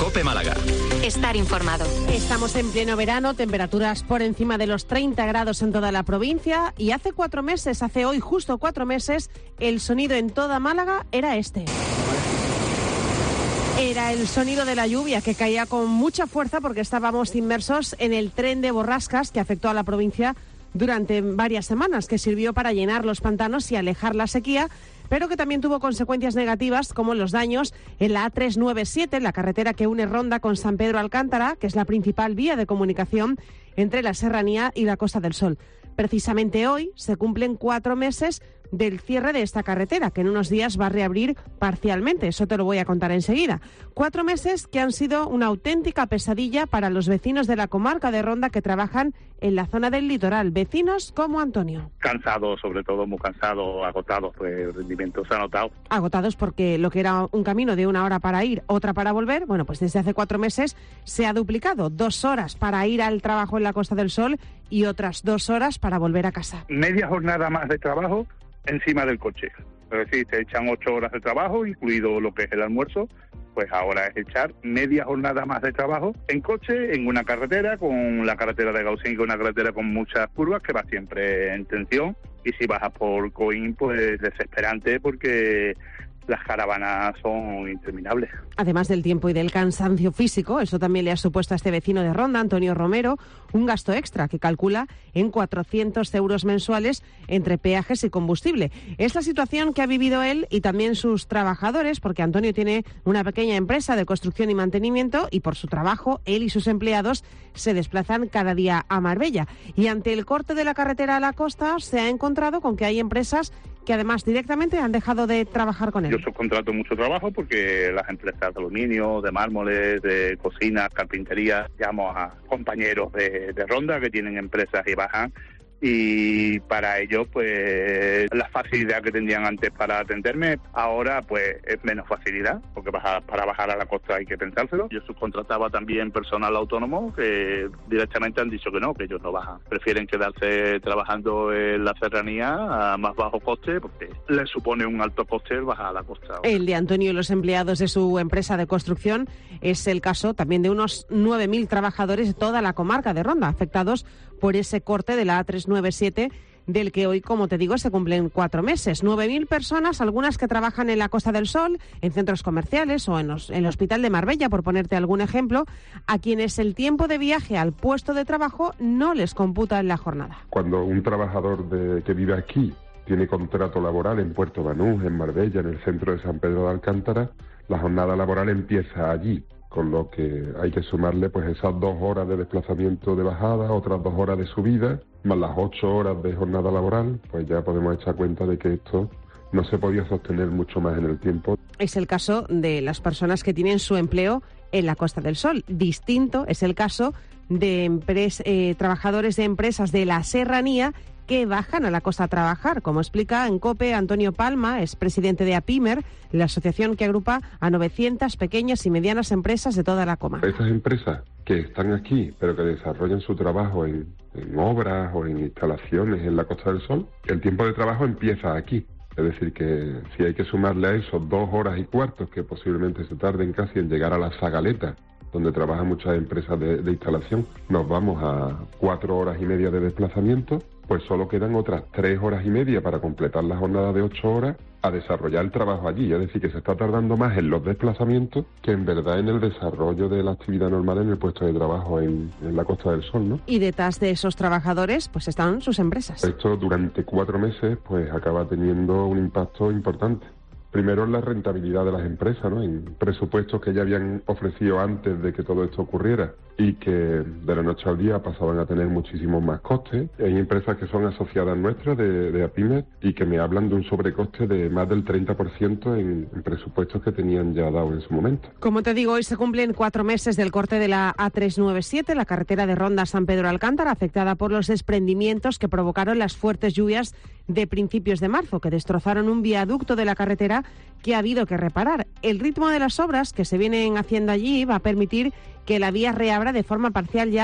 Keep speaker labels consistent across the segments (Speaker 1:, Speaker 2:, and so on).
Speaker 1: COPE Málaga.
Speaker 2: Estar informado.
Speaker 3: Estamos en pleno verano, temperaturas por encima de los 30 grados en toda la provincia y hace hoy justo 4 meses, el sonido en toda Málaga era este. Era el sonido de la lluvia que caía con mucha fuerza porque estábamos inmersos en el tren de borrascas que afectó a la provincia durante varias semanas, que sirvió para llenar los pantanos y alejar la sequía, pero que también tuvo consecuencias negativas como los daños en la A397, la carretera que une Ronda con San Pedro Alcántara, que es la principal vía de comunicación entre la Serranía y la Costa del Sol. Precisamente hoy se cumplen 4 meses del cierre de esta carretera, que en unos días va a reabrir parcialmente. Eso te lo voy a contar enseguida. 4 meses que han sido una auténtica pesadilla para los vecinos de la comarca de Ronda que trabajan en la zona del litoral. Vecinos como Antonio.
Speaker 4: Cansados, sobre todo muy cansados, agotados, pues el rendimiento se ha notado.
Speaker 3: Agotados porque lo que era un camino de 1 hora para ir, otra para volver, bueno, pues desde hace 4 meses se ha duplicado. 2 horas para ir al trabajo en la Costa del Sol y otras 2 horas para volver a casa.
Speaker 4: Media jornada más de trabajo encima del coche. Es decir, te echan 8 horas de trabajo, incluido lo que es el almuerzo, pues ahora es echar media jornada más de trabajo en coche, en una carretera, con la carretera de Gaucín, que es una carretera con muchas curvas, que va siempre en tensión, y si bajas por Coín, pues desesperante, porque las caravanas son interminables.
Speaker 3: Además del tiempo y del cansancio físico, eso también le ha supuesto a este vecino de Ronda, Antonio Romero, un gasto extra que calcula en 400 euros mensuales entre peajes y combustible. Es la situación que ha vivido él y también sus trabajadores, porque Antonio tiene una pequeña empresa de construcción y mantenimiento y por su trabajo, él y sus empleados se desplazan cada día a Marbella. Y ante el corte de la carretera a la costa, se ha encontrado con que hay empresas que además directamente han dejado de trabajar con él.
Speaker 4: Yo subcontrato mucho trabajo porque las empresas de aluminio, de mármoles, de cocina, carpintería, llamo a compañeros de Ronda que tienen empresas y bajan, y para ellos pues la facilidad que tenían antes para atenderme ahora pues es menos facilidad, porque para bajar a la costa hay que pensárselo. Yo subcontrataba también personal autónomo que directamente han dicho que no, que ellos no bajan, prefieren quedarse trabajando en la serranía a más bajo coste porque les supone un alto coste el bajar a la costa.
Speaker 3: El de Antonio y los empleados de su empresa de construcción es el caso también de unos 9.000 trabajadores de toda la comarca de Ronda afectados por ese corte de la A397, del que hoy, como te digo, se cumplen 4 meses. 9.000 personas, algunas que trabajan en la Costa del Sol, en centros comerciales o en el Hospital de Marbella, por ponerte algún ejemplo, a quienes el tiempo de viaje al puesto de trabajo no les computa en la jornada.
Speaker 5: Cuando un trabajador que vive aquí tiene contrato laboral en Puerto Banús, en Marbella, en el centro de San Pedro de Alcántara, la jornada laboral empieza allí, con lo que hay que sumarle pues esas 2 horas de desplazamiento de bajada, otras 2 horas de subida, más las 8 horas de jornada laboral, pues ya podemos echar cuenta de que esto no se podía sostener mucho más en el tiempo.
Speaker 3: Es el caso de las personas que tienen su empleo en la Costa del Sol. Distinto es el caso de trabajadores de empresas de la Serranía que bajan a la costa a trabajar, como explica en COPE Antonio Palma, es presidente de APIMER, la asociación que agrupa a 900 pequeñas y medianas empresas de toda la comarca.
Speaker 5: Esas empresas que están aquí, pero que desarrollan su trabajo en obras o en instalaciones en la Costa del Sol, el tiempo de trabajo empieza aquí. Es decir, que si hay que sumarle a eso 2 horas y cuarto, que posiblemente se tarden casi en llegar a la Zagaleta, donde trabajan muchas empresas de instalación, nos vamos a 4 horas y media de desplazamiento, pues solo quedan otras 3 horas y media para completar la jornada de 8 horas a desarrollar el trabajo allí. Es decir, que se está tardando más en los desplazamientos que en verdad en el desarrollo de la actividad normal en el puesto de trabajo en la Costa del Sol, ¿no?
Speaker 3: Y detrás de esos trabajadores pues están sus empresas.
Speaker 5: Esto durante 4 meses pues acaba teniendo un impacto importante. Primero en la rentabilidad de las empresas, ¿no? En presupuestos que ya habían ofrecido antes de que todo esto ocurriera y que de la noche al día pasaban a tener muchísimos más costes. Hay empresas que son asociadas nuestras de APIMER y que me hablan de un sobrecoste de más del 30% en presupuestos que tenían ya dado en su momento.
Speaker 3: Como te digo, hoy se cumplen 4 meses del corte de la A397, la carretera de Ronda San Pedro Alcántara, afectada por los desprendimientos que provocaron las fuertes lluvias de principios de marzo, que destrozaron un viaducto de la carretera que ha habido que reparar. El ritmo de las obras que se vienen haciendo allí va a permitir que la vía reabra de forma parcial ya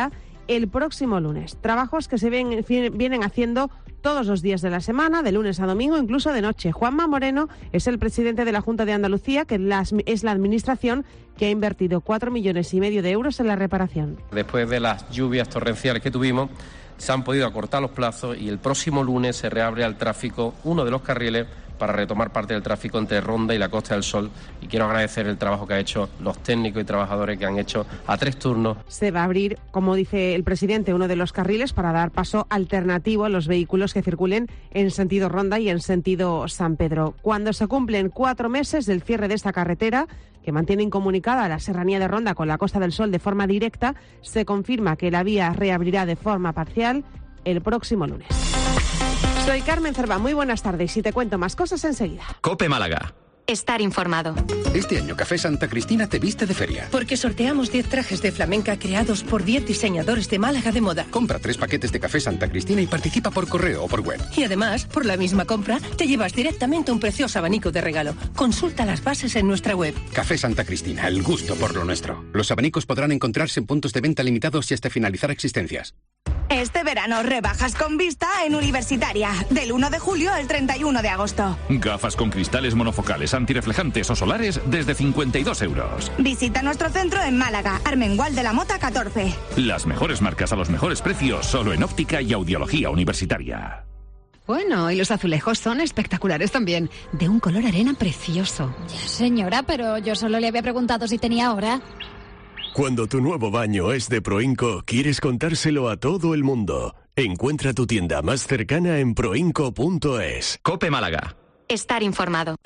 Speaker 3: el próximo lunes. Trabajos que se vienen haciendo todos los días de la semana, de lunes a domingo, incluso de noche. Juanma Moreno es el presidente de la Junta de Andalucía, que es la administración que ha invertido 4,5 millones de euros en la reparación.
Speaker 1: Después de las lluvias torrenciales que tuvimos, se han podido acortar los plazos y el próximo lunes se reabre al tráfico uno de los carriles para retomar parte del tráfico entre Ronda y la Costa del Sol. Y quiero agradecer el trabajo que han hecho los técnicos y trabajadores que han hecho a 3 turnos.
Speaker 3: Se va a abrir, como dice el presidente, uno de los carriles para dar paso alternativo a los vehículos que circulen en sentido Ronda y en sentido San Pedro. Cuando se cumplen 4 meses del cierre de esta carretera, que mantiene incomunicada a la serranía de Ronda con la Costa del Sol de forma directa, se confirma que la vía reabrirá de forma parcial el próximo lunes. Soy Carmen Cervá, muy buenas tardes y te cuento más cosas enseguida.
Speaker 2: COPE Málaga.
Speaker 6: Estar informado.
Speaker 7: Este año Café Santa Cristina te viste de feria.
Speaker 8: Porque sorteamos 10 trajes de flamenca creados por 10 diseñadores de Málaga de moda.
Speaker 7: Compra 3 paquetes de Café Santa Cristina y participa por correo o por web.
Speaker 8: Y además, por la misma compra, te llevas directamente un precioso abanico de regalo. Consulta las bases en nuestra web.
Speaker 7: Café Santa Cristina, el gusto por lo nuestro. Los abanicos podrán encontrarse en puntos de venta limitados y hasta finalizar existencias.
Speaker 6: Este verano rebajas con vista en Universitaria, del 1 de julio al 31 de agosto.
Speaker 2: Gafas con cristales monofocales, antirreflejantes o solares desde 52 euros.
Speaker 6: Visita nuestro centro en Málaga, Armengual de la Mota 14.
Speaker 2: Las mejores marcas a los mejores precios, solo en óptica y audiología universitaria.
Speaker 9: Bueno, y los azulejos son espectaculares también, de un color arena precioso.
Speaker 10: Ya, señora, pero yo solo le había preguntado si tenía hora.
Speaker 11: Cuando tu nuevo baño es de Proinco, quieres contárselo a todo el mundo. Encuentra tu tienda más cercana en proinco.es.
Speaker 2: COPE Málaga.
Speaker 6: Estar informado.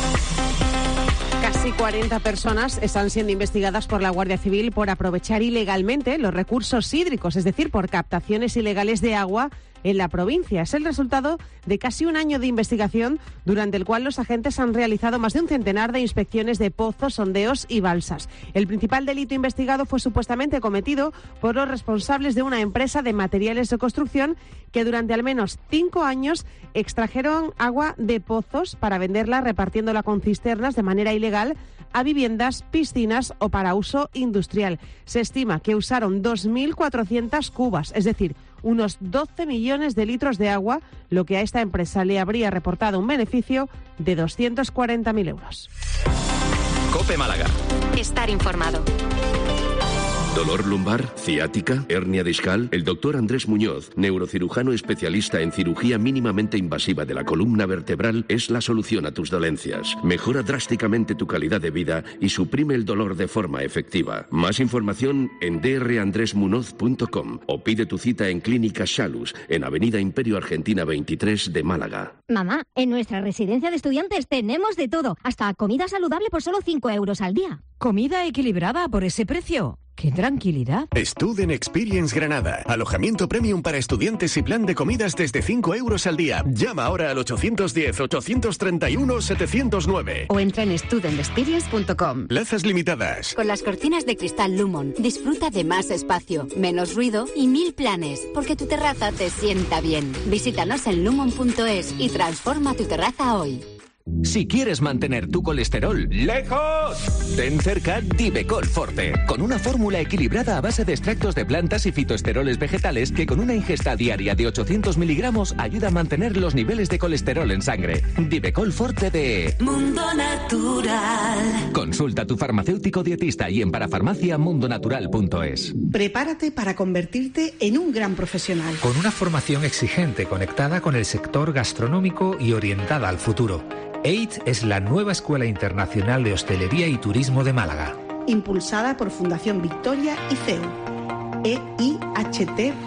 Speaker 3: Casi 40 personas están siendo investigadas por la Guardia Civil por aprovechar ilegalmente los recursos hídricos, es decir, por captaciones ilegales de agua en la provincia. Es el resultado de casi un año de investigación durante el cual los agentes han realizado más de un centenar de inspecciones de pozos, sondeos y balsas. El principal delito investigado fue supuestamente cometido por los responsables de una empresa de materiales de construcción que durante al menos 5 años extrajeron agua de pozos para venderla repartiéndola con cisternas de manera ilegal a viviendas, piscinas o para uso industrial. Se estima que usaron 2.400 cubas, es decir, unos 12 millones de litros de agua, lo que a esta empresa le habría reportado un beneficio de 240.000 euros.
Speaker 2: COPE Málaga.
Speaker 6: Estar informado.
Speaker 12: ¿Dolor lumbar? ¿Ciática? ¿Hernia discal? El doctor Andrés Muñoz, neurocirujano especialista en cirugía mínimamente invasiva de la columna vertebral, es la solución a tus dolencias. Mejora drásticamente tu calidad de vida y suprime el dolor de forma efectiva. Más información en drandresmunoz.com o pide tu cita en Clínica Shalus, en Avenida Imperio Argentina 23 de Málaga.
Speaker 10: Mamá, en nuestra residencia de estudiantes tenemos de todo, hasta comida saludable por solo 5 euros al día.
Speaker 9: ¿Comida equilibrada por ese precio? ¡Qué tranquilidad!
Speaker 11: Student Experience Granada. Alojamiento premium para estudiantes y plan de comidas desde 5 euros al día. Llama ahora al 810-831-709.
Speaker 9: O entra en studentexperience.com.
Speaker 11: Plazas limitadas.
Speaker 13: Con las cortinas de cristal Lumon, disfruta de más espacio, menos ruido y 1000 planes, porque tu terraza te sienta bien. Visítanos en lumon.es y transforma tu terraza hoy.
Speaker 14: Si quieres mantener tu colesterol lejos, ten cerca Divecol Forte, con una fórmula equilibrada a base de extractos de plantas y fitoesteroles vegetales que con una ingesta diaria de 800 miligramos ayuda a mantener los niveles de colesterol en sangre. Divecol Forte de
Speaker 15: Mundo Natural.
Speaker 14: Consulta a tu farmacéutico dietista y en parafarmaciamundonatural.es.
Speaker 16: Prepárate para convertirte en un gran profesional.
Speaker 17: Con una formación exigente conectada con el sector gastronómico y orientada al futuro. EIT es la nueva Escuela Internacional de Hostelería y Turismo de Málaga.
Speaker 16: Impulsada por Fundación Victoria y CEU. eiht.edu.es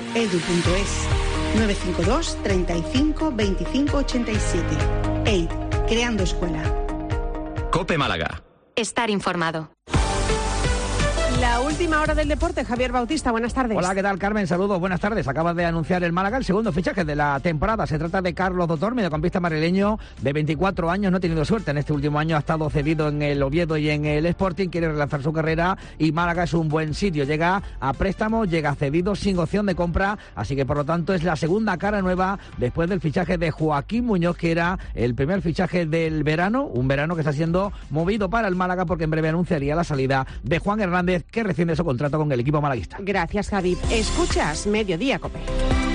Speaker 16: 952 35 25 87. EIT, creando escuela.
Speaker 2: COPE Málaga.
Speaker 6: Estar informado.
Speaker 3: La última hora del deporte, Javier Bautista, buenas tardes.
Speaker 18: Hola, ¿qué tal, Carmen? Saludos, buenas tardes. Acaba de anunciar el Málaga el segundo fichaje de la temporada. Se trata de Carlos Dotor, mediocampista madrileño de 24 años. No ha tenido suerte en este último año, ha estado cedido en el Oviedo y en el Sporting. Quiere relanzar su carrera y Málaga es un buen sitio. Llega a préstamo, llega cedido sin opción de compra. Así que, por lo tanto, es la segunda cara nueva después del fichaje de Joaquín Muñoz, que era el primer fichaje del verano. Un verano que está siendo movido para el Málaga porque en breve anunciaría la salida de Juan Hernández que rescinde su contrato con el equipo malaguista.
Speaker 3: Gracias, Javi. Escuchas Mediodía COPE.